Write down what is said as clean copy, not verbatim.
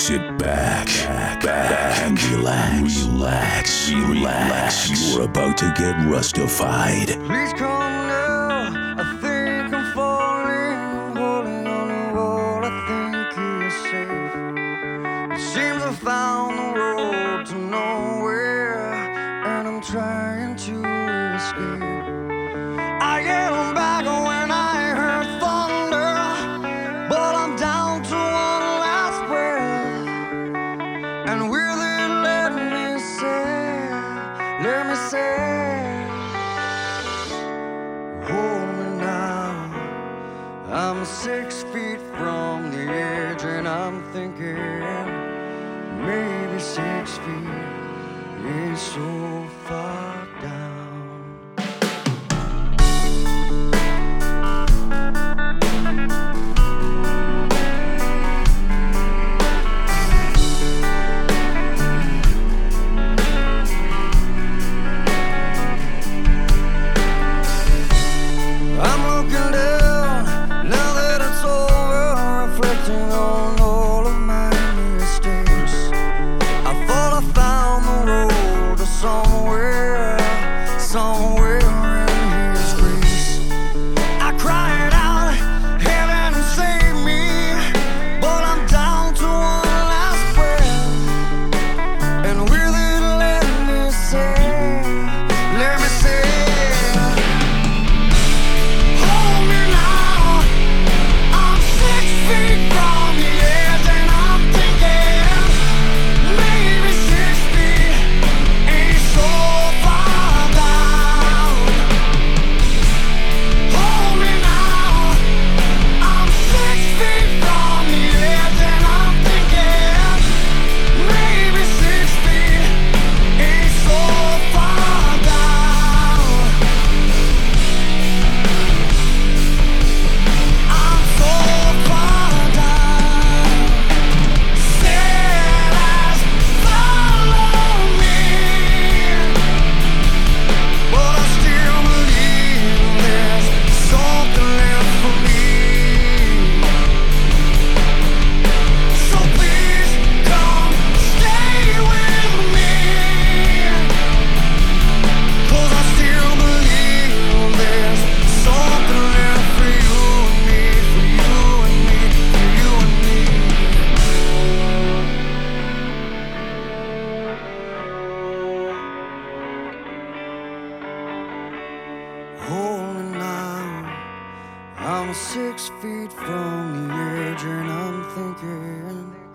Sit back, and relax. You're about to get rustified. Please come now. I think I'm falling, holding on the wall. I think he is safe. It seems I found the road to nowhere, and I'm trying to escape. I get back when I heard thunder, but I'm down to one last breath. And with it, let me say, hold me now. I'm 6 feet from the edge, and I'm thinking maybe 6 feet is so far down. Hold me now. I'm 6 feet from the edge, and I'm thinking